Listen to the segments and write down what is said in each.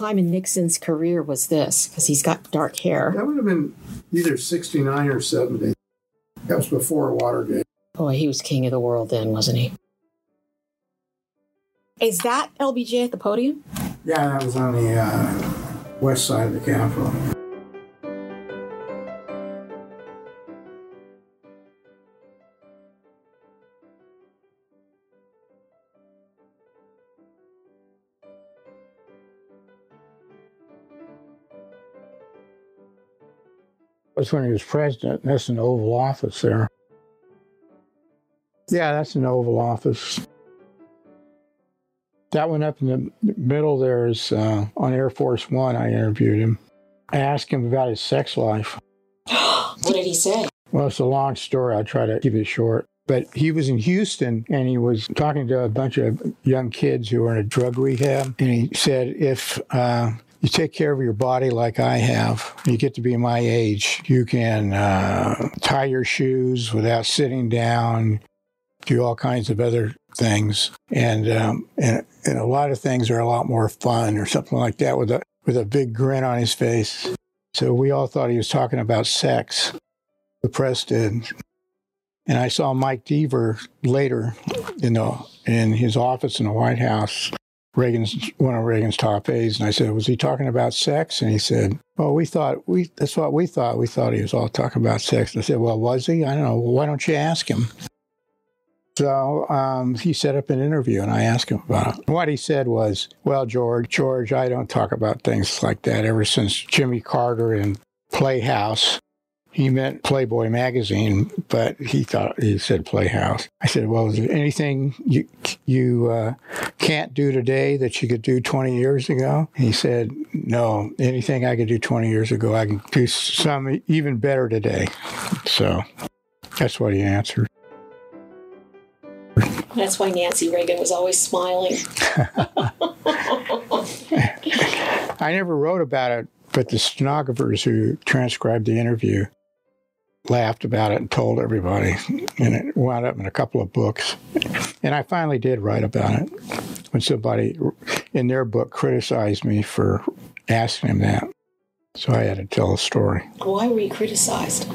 time in Nixon's career was this? Because he's got dark hair. That would have been either 69 or 70. That was before Watergate. Boy, he was king of the world then, wasn't he? Is that LBJ at the podium? Yeah, that was on the west side of the Capitol. That's when he was president. That's an Oval Office there. Yeah, that's an Oval Office. That one up in the middle there is on Air Force One. I interviewed him. I asked him about his sex life. What did he say? Well, it's a long story. I'll try to keep it short. But he was in Houston, and he was talking to a bunch of young kids who were in a drug rehab. And he said, if you take care of your body like I have, you get to be my age, you can tie your shoes without sitting down, do all kinds of other things. And a lot of things are a lot more fun or something like that with a big grin on his face. So we all thought he was talking about sex. The press did. And I saw Mike Deaver later in his office in the White House, one of Reagan's top aides, and I said, was he talking about sex? And he said, well, that's what we thought. We thought he was all talking about sex. And I said, well, was he? I don't know. Well, why don't you ask him? So he set up an interview, and I asked him about it. What he said was, well, George, I don't talk about things like that. Ever since Jimmy Carter and Playhouse, he meant Playboy magazine, but he said Playhouse. I said, well, is there anything you can't do today that you could do 20 years ago? He said, no, anything I could do 20 years ago, I can do some even better today. So that's what he answered. That's why Nancy Reagan was always smiling. I never wrote about it, but the stenographers who transcribed the interview laughed about it and told everybody, and it wound up in a couple of books. And I finally did write about it when somebody in their book criticized me for asking him that. So I had to tell a story. Why were you criticized?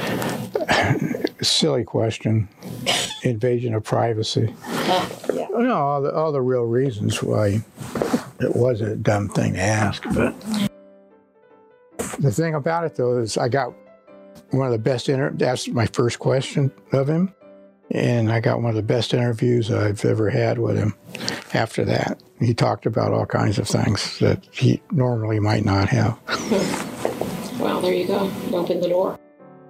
Silly question. Invasion of privacy. Yeah. No, all the real reasons why it was a dumb thing to ask. But the thing about it, though, is I got one of the best that's my first question of him, and I got one of the best interviews I've ever had with him after that. He talked about all kinds of things that he normally might not have. Well, there you go. Open the door.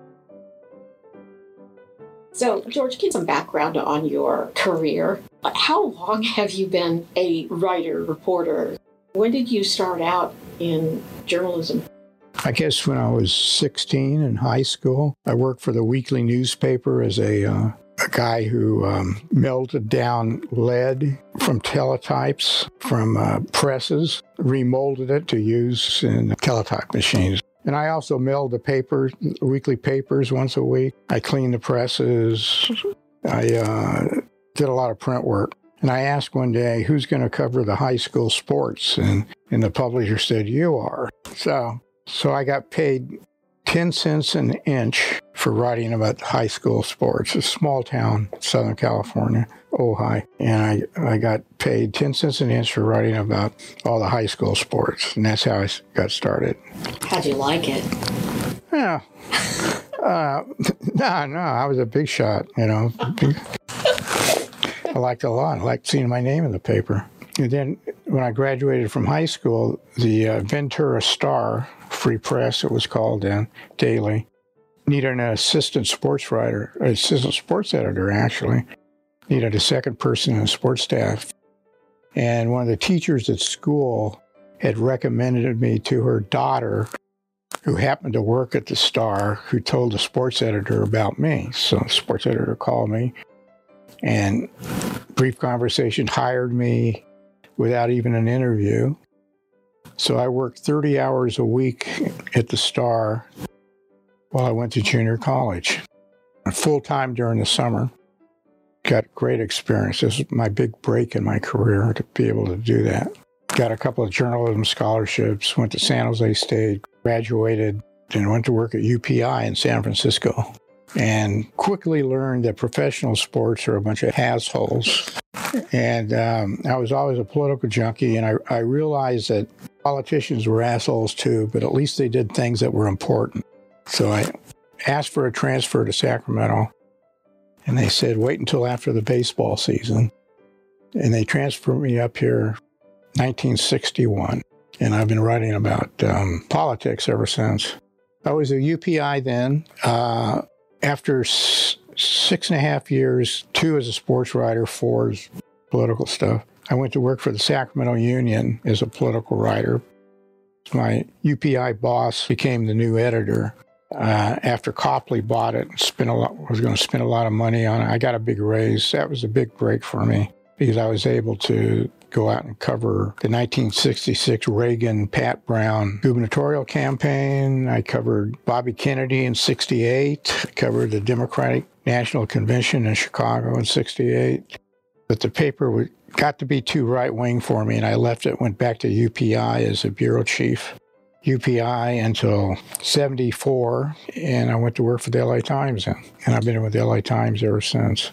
So, George, give some background on your career. How long have you been a writer, reporter? When did you start out in journalism? I guess when I was 16 in high school. I worked for the weekly newspaper as a guy who melted down lead from teletypes, from presses, remolded it to use in teletype machines. And I also mailed the paper, weekly papers once a week. I cleaned the presses. I did a lot of print work. And I asked one day, who's going to cover the high school sports? And the publisher said, you are. So I got paid 10 cents an inch for writing about high school sports. A small town, Southern California, Ojai. And I got paid 10 cents an inch for writing about all the high school sports. And that's how I got started. How'd you like it? Yeah. No, I was a big shot, you know. I liked it a lot. I liked seeing my name in the paper. And then when I graduated from high school, the Ventura Star, Free Press, it was called then, daily, needed an assistant sports editor, actually. Needed a second person in the sports staff. And one of the teachers at school had recommended me to her daughter, who happened to work at the Star, who told the sports editor about me. So the sports editor called me, and brief conversation, hired me without even an interview. So I worked 30 hours a week at the Star while I went to junior college, full-time during the summer. Got great experience. This was my big break in my career to be able to do that. got a couple of journalism scholarships, went to San Jose State, graduated, and went to work at UPI in San Francisco. And quickly learned that professional sports are a bunch of assholes. And I was always a political junkie, and I realized that politicians were assholes too, but at least they did things that were important. So I asked for a transfer to Sacramento, and they said, wait until after the baseball season. And they transferred me up here 1961, and I've been writing about politics ever since. I was at UPI then. After 6.5 years, 2 as a sports writer, 4 as political stuff, I went to work for the Sacramento Union as a political writer. My UPI boss became the new editor after Copley bought it and was going to spend a lot of money on it. I got a big raise. That was a big break for me because I was able to go out and cover the 1966 Reagan-Pat Brown gubernatorial campaign. I covered Bobby Kennedy in 68. I covered the Democratic National Convention in Chicago in 68. But the paper got to be too right-wing for me, and I left it, went back to UPI as a bureau chief. UPI until 74, and I went to work for the LA Times then. And I've been with the LA Times ever since.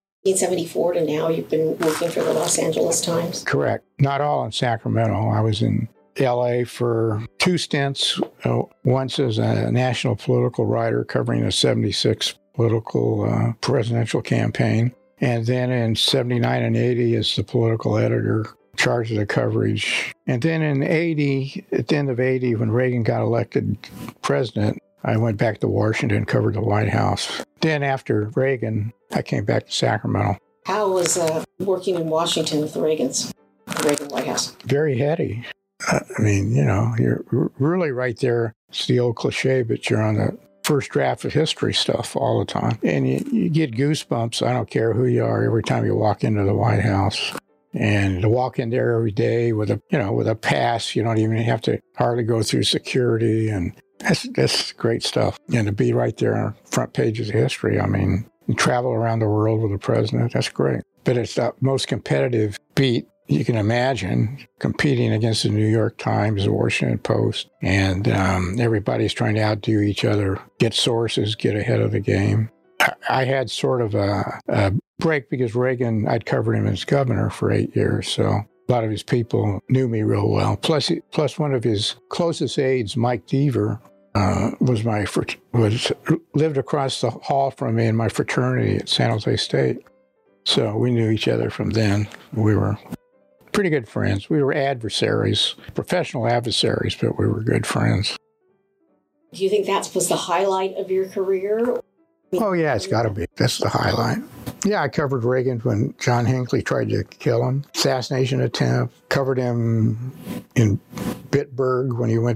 1974 to now, you've been working for the Los Angeles Times? Correct. Not all in Sacramento. I was in LA for 2 stints, once as a national political writer covering the 76 political presidential campaign, and then in 79 and 80 as the political editor, charged of the coverage. And then in 80, at the end of 80, when Reagan got elected president, I went back to Washington, covered the White House. Then after Reagan, I came back to Sacramento. How was working in Washington with the Reagan White House? Very heady. I mean, you know, you're really right there. It's the old cliche, but you're on the first draft of history stuff all the time. And you get goosebumps, I don't care who you are, every time you walk into the White House. And to walk in there every day with a pass, you don't even have to hardly go through security, and that's great stuff. And to be right there on the front pages of history, I mean, you travel around the world with the president, that's great. But it's the most competitive beat you can imagine, competing against the New York Times, the Washington Post, and everybody's trying to outdo each other, get sources, get ahead of the game. I had sort of a break because Reagan, I'd covered him as governor for 8 years, so a lot of his people knew me real well. Plus one of his closest aides, Mike Deaver, lived across the hall from me in my fraternity at San Jose State. So we knew each other from then. We were pretty good friends. We were adversaries, professional adversaries, but we were good friends. Do you think that was the highlight of your career? Oh, yeah, it's got to be. That's the highlight. Yeah, I covered Reagan when John Hinckley tried to kill him. Assassination attempt. Covered him in Bitburg when he went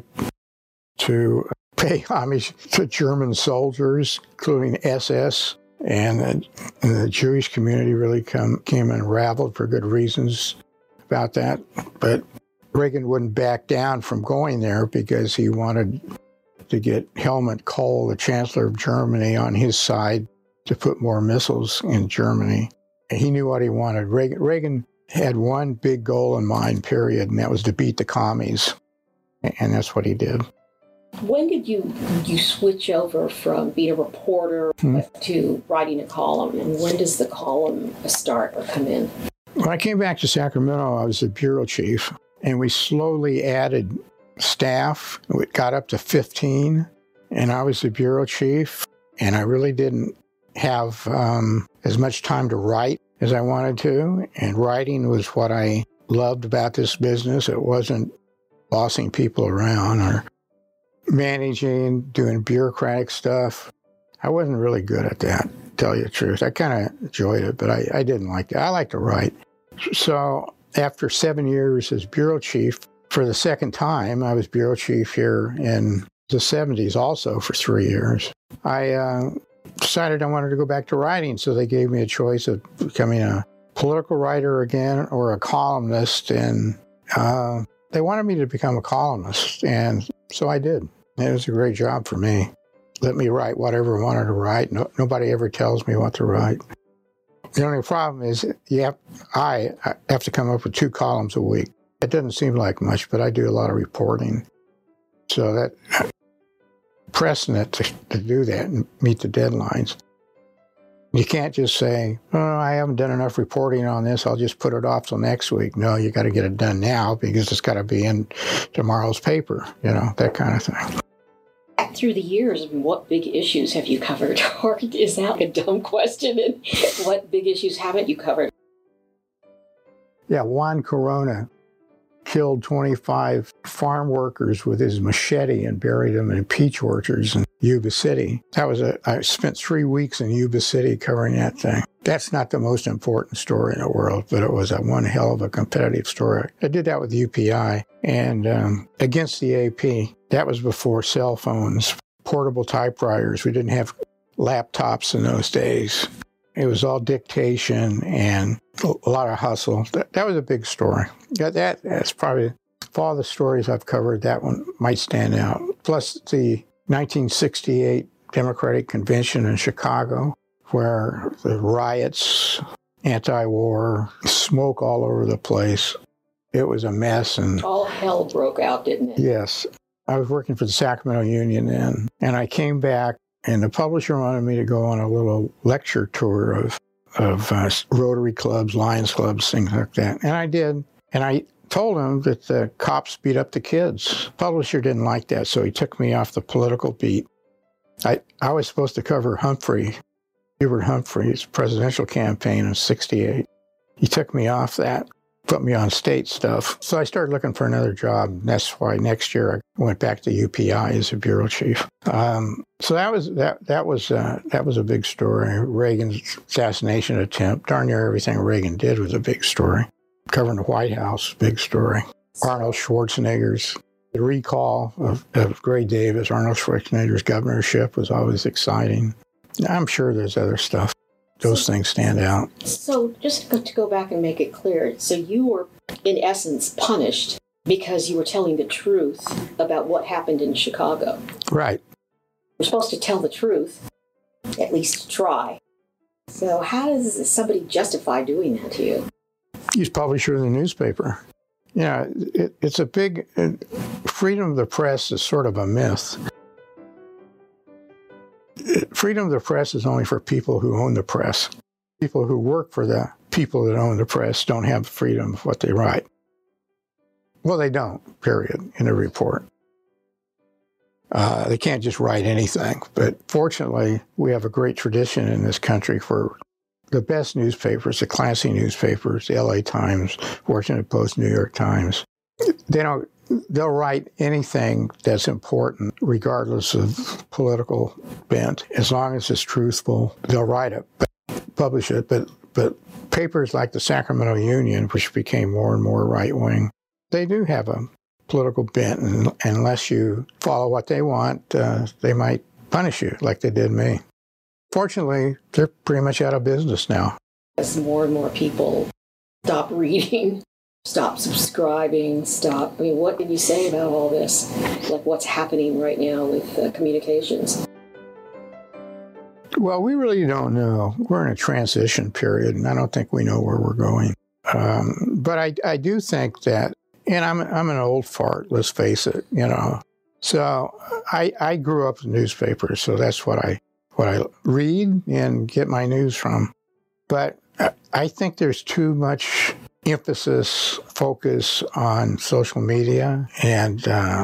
to pay homage to German soldiers, including SS. And the Jewish community really came unraveled for good reasons about that. But Reagan wouldn't back down from going there because he wanted to get Helmut Kohl, the Chancellor of Germany, on his side to put more missiles in Germany. He knew what he wanted. Reagan had one big goal in mind, period, and that was to beat the commies. And that's what he did. When did you switch over from being a reporter to writing a column? And when does the column start or come in? When I came back to Sacramento, I was the bureau chief, and we slowly added staff. We got up to 15, and I was the bureau chief, and I really didn't have as much time to write as I wanted to, and writing was what I loved about this business. It wasn't bossing people around or managing, doing bureaucratic stuff. I wasn't really good at that, to tell you the truth. I kind of enjoyed it, but I didn't like it. I like to write. So after 7 years as bureau chief, for the second time, I was bureau chief here in the 70s also for 3 years. I decided I wanted to go back to writing, so they gave me a choice of becoming a political writer again or a columnist, and they wanted me to become a columnist, and so I did. It was a great job for me. Let me write whatever I wanted to write. Nobody ever tells me what to write. The only problem is I have to come up with 2 columns a week. It doesn't seem like much, but I do a lot of reporting. So that pressing it to do that and meet the deadlines. You can't just say, oh, I haven't done enough reporting on this, I'll just put it off till next week. No, you got to get it done now because it's got to be in tomorrow's paper, that kind of thing. Through the years, what big issues have you covered? Or is that a dumb question? And what big issues haven't you covered? Yeah, Juan Corona killed 25 farm workers with his machete and buried them in peach orchards in Yuba City. I spent 3 weeks in Yuba City covering that thing. That's not the most important story in the world, but it was one hell of a competitive story. I did that with UPI and against the AP. That was before cell phones, portable typewriters. We didn't have laptops in those days. It was all dictation and a lot of hustle. That was a big story. That's probably, of all the stories I've covered, that one might stand out. Plus the 1968 Democratic Convention in Chicago, where the riots, anti-war, smoke all over the place. It was a mess. And all hell broke out, didn't it? Yes. I was working for the Sacramento Union then, and I came back, and the publisher wanted me to go on a little lecture tour of Rotary clubs, Lions clubs, things like that. And I did. And I told him that the cops beat up the kids. Publisher didn't like that, so he took me off the political beat. I was supposed to cover Hubert Humphrey's presidential campaign in '68. He took me off that, put me on state stuff. So I started looking for another job. That's why next year I went back to UPI as a bureau chief. So that was a big story. Reagan's assassination attempt. Darn near everything Reagan did was a big story. Covering the White House, big story. Arnold Schwarzenegger's the recall of Gray Davis. Arnold Schwarzenegger's governorship was always exciting. I'm sure there's other stuff. Those things stand out. So just to go back and make it clear, so you were, in essence, punished because you were telling the truth about what happened in Chicago. Right. You're supposed to tell the truth, at least try. So how does somebody justify doing that to you? He's publisher of the newspaper. It's a big... freedom of the press is sort of a myth. Freedom of the press is only for people who own the press. People who work for the people that own the press don't have freedom of what they write. Well, they don't, period, in a report. They can't just write anything. But fortunately, we have a great tradition in this country for the best newspapers, the classy newspapers, the LA Times, Washington Post, New York Times. They'll write anything that's important, regardless of political bent. As long as it's truthful, they'll write it, publish it. But papers like the Sacramento Union, which became more and more right-wing, they do have a political bent. And unless you follow what they want, they might punish you like they did me. Fortunately, they're pretty much out of business now. As more and more people stop reading, stop subscribing, what can you say about all this? Like what's happening right now with communications? Well, we really don't know. We're in a transition period, and I don't think we know where we're going. But I do think that, and I'm an old fart, let's face it, So I grew up in newspapers, so that's what I read and get my news from. But I think there's too much focus on social media and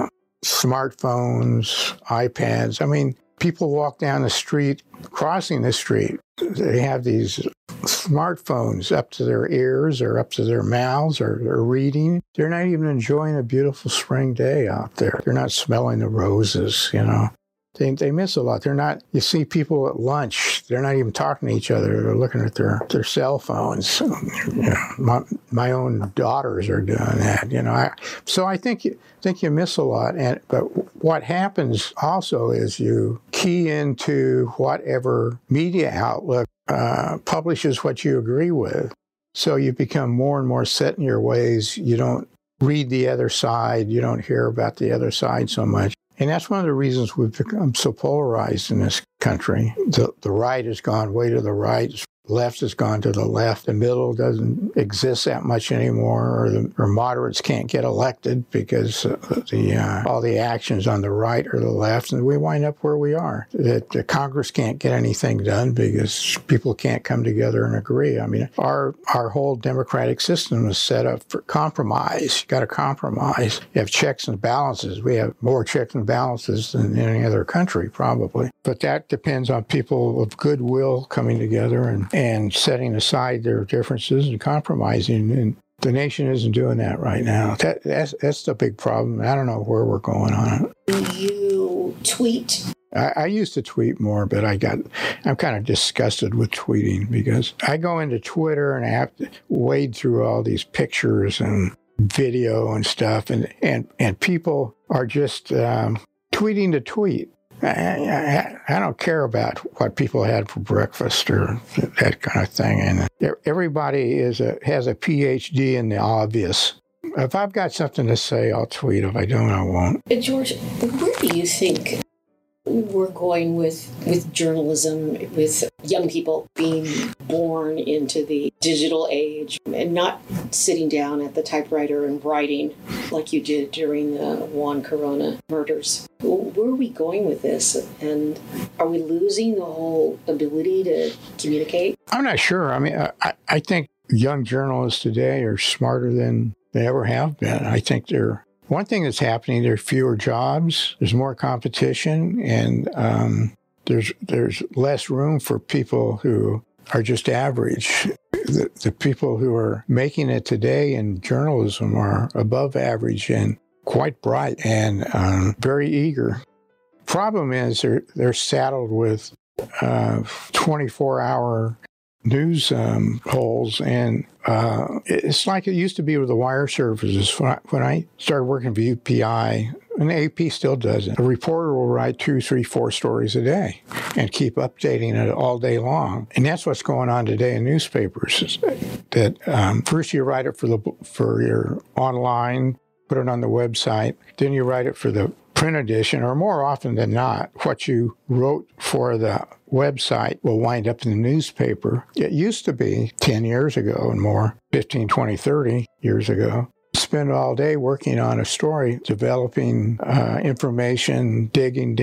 smartphones, iPads. I mean, people walk down the street, crossing the street. They have these smartphones up to their ears or up to their mouths, or they're reading. They're not even enjoying a beautiful spring day out there. They're not smelling the roses, They miss a lot. You see people at lunch, they're not even talking to each other. They're looking at their cell phones. My own daughters are doing that, So I think you miss a lot. But what happens also is you key into whatever media outlet publishes what you agree with. So you become more and more set in your ways. You don't read the other side. You don't hear about the other side so much. And that's one of the reasons we've become so polarized in this country. The right has gone way to the right, Left has gone to the left. The middle doesn't exist that much anymore, or moderates can't get elected because all the actions on the right or the left, and we wind up where we are. That the Congress can't get anything done because people can't come together and agree. I mean, our whole democratic system is set up for compromise. You got to compromise. You have checks and balances. We have more checks and balances than any other country, probably. But that depends on people of goodwill coming together and setting aside their differences and compromising. And the nation isn't doing that right now. That's the big problem. I don't know where we're going on it. You tweet? I used to tweet more, but I'm kind of disgusted with tweeting because I go into Twitter and I have to wade through all these pictures and video and stuff, and people are just tweeting to tweet. I don't care about what people had for breakfast or that kind of thing. And everybody has a PhD in the obvious. If I've got something to say, I'll tweet. If I don't, I won't. George, where do you think we're going with journalism, with young people being born into the digital age and not sitting down at the typewriter and writing like you did during the Juan Corona murders? Where are we going with this? And are we losing the whole ability to communicate? I'm not sure. I mean, I think young journalists today are smarter than they ever have been. I think one thing that's happening, there are fewer jobs, there's more competition, and there's less room for people who are just average. The people who are making it today in journalism are above average and quite bright and very eager. Problem is they're saddled with 24-hour news holes, and it's like it used to be with the wire services. When I started working for UPI, and the AP still does it, a reporter will write 2, 3, 4 stories a day and keep updating it all day long. And that's what's going on today in newspapers. That first you write it for your online, put it on the website, then you write it for the print edition, or more often than not, what you wrote for the website will wind up in the newspaper. It used to be 10 years ago and more, 15, 20, 30 years ago, spend all day working on a story, developing information, digging,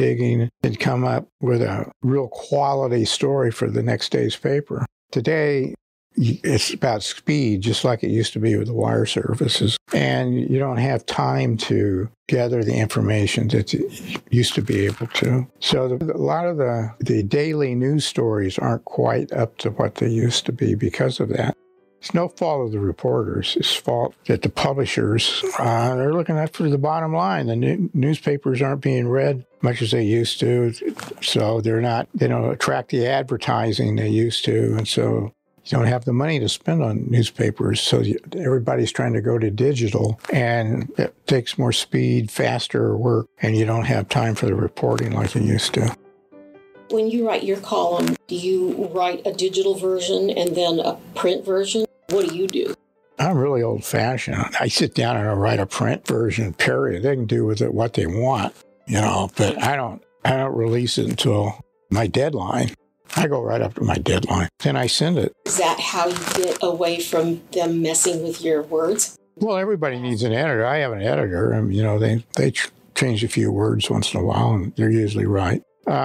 and come up with a real quality story for the next day's paper. Today, it's about speed, just like it used to be with the wire services. And you don't have time to gather the information that you used to be able to. So a lot of the daily news stories aren't quite up to what they used to be because of that. It's no fault of the reporters. It's fault that the publishers, they're looking at for the bottom line. The newspapers aren't being read much as they used to. So they don't attract the advertising they used to. And so you don't have the money to spend on newspapers, so everybody's trying to go to digital, and it takes more speed, faster work, and you don't have time for the reporting like you used to. When you write your column, do you write a digital version and then a print version? What do you do? I'm really old-fashioned. I sit down and I write a print version, period. They can do with it what they want, but I don't release it until my deadline. I go right up to my deadline, then I send it. Is that how you get away from them messing with your words? Well, everybody needs an editor. I have an editor, and they change a few words once in a while, and they're usually right.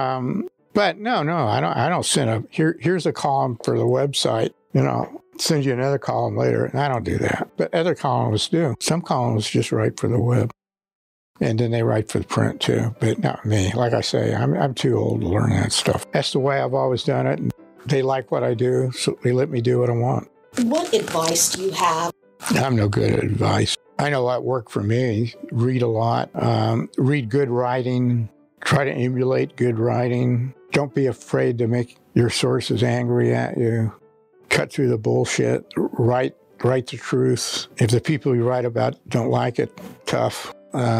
But no, I don't send here's a column for the website. Send you another column later, and I don't do that. But other columnists do. Some columnists just write for the web. And then they write for the print too, but not me. Like I say, I'm too old to learn that stuff. That's the way I've always done it. They like what I do, so they let me do what I want. What advice do you have? I'm no good at advice. I know what worked for me. Read a lot. Read good writing. Try to emulate good writing. Don't be afraid to make your sources angry at you. Cut through the bullshit. Write the truth. If the people you write about don't like it, tough.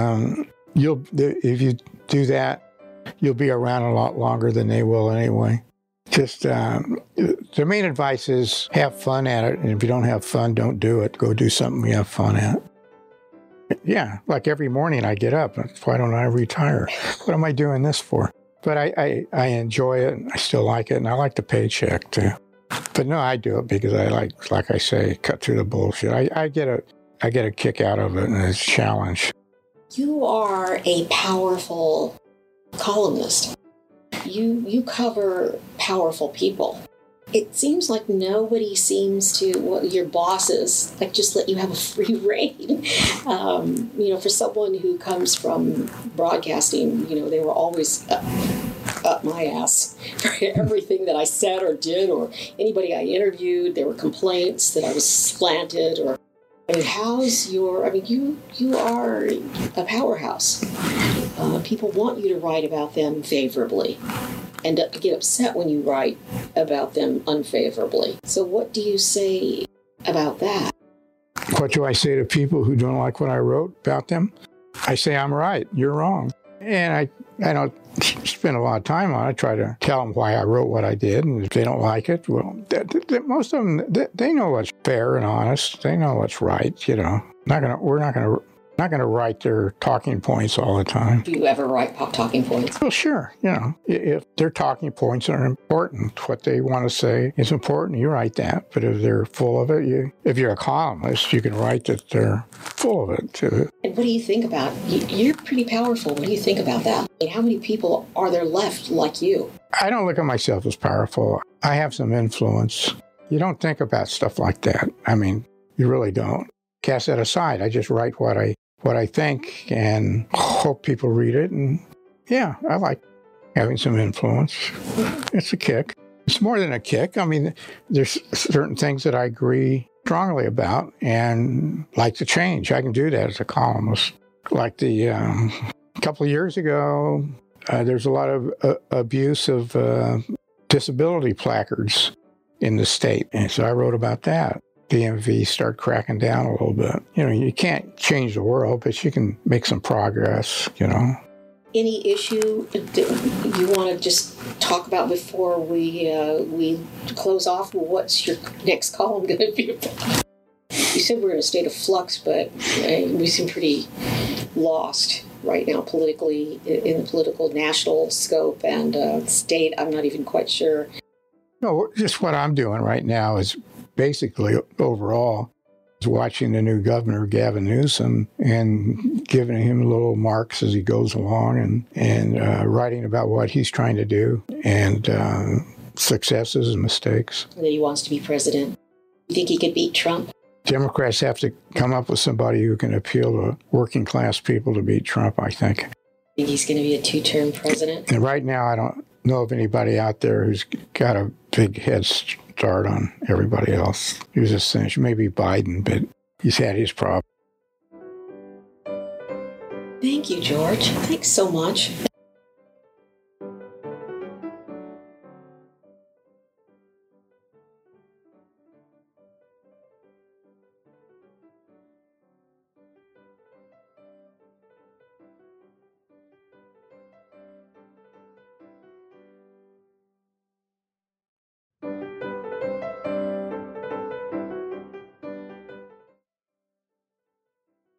If you do that, you'll be around a lot longer than they will anyway. Just the main advice is have fun at it, and if you don't have fun, don't do it. Go do something you have fun at. Yeah, like every morning I get up. Why don't I retire? What am I doing this for? But I enjoy it, and I still like it, and I like the paycheck too. But no, I do it because I like I say, cut through the bullshit. I get a kick out of it, and it's a challenge. You are a powerful columnist. You cover powerful people. It seems like nobody seems to, well, your bosses, like just let you have a free rein. For someone who comes from broadcasting, they were always up my ass for everything that I said or did, or anybody I interviewed. There were complaints that I was slanted, or you are a powerhouse. People want you to write about them favorably and get upset when you write about them unfavorably. So what do you say about that? What do I say to people who don't like what I wrote about them? I say, I'm right, you're wrong. And I don't spend a lot of time on it. I try to tell them why I wrote what I did, and if they don't like it, well, most of them, they know what's fair and honest. They know what's right, We're not gonna write their talking points all the time. Do you ever write talking points? Well, sure. If their talking points are important, what they want to say is important, you write that. But if they're full of it, if you're a columnist, you can write that they're full of it too. And what do you think about, you're pretty powerful. What do you think about that? How many people are there left like you? I don't look at myself as powerful. I have some influence. You don't think about stuff like that. You really don't. Cast that aside. I just write what I think and hope people read it. And yeah, I like having some influence. It's a kick. It's more than a kick. There's certain things that I agree strongly about and like to change. I can do that as a columnist. Like a couple of years ago, there's a lot of abuse of disability placards in the state. And so I wrote about that. DMV start cracking down a little bit. You can't change the world, but you can make some progress, Any issue that you want to just talk about before we close off? What's your next column going to be about? You said we're in a state of flux, but we seem pretty lost right now politically, in the political national scope and state. I'm not even quite sure. No, just what I'm doing right now is basically overall is watching the new governor, Gavin Newsom, and giving him little marks as he goes along and writing about what he's trying to do and successes and mistakes. That he wants to be president. You think he could beat Trump? Democrats have to come up with somebody who can appeal to working class people to beat Trump, I think. Think he's going to be a two-term president? And right now, I don't know of anybody out there who's got a big head start on everybody else. He was essentially maybe Biden, but he's had his problem. Thank you, George. Thanks so much.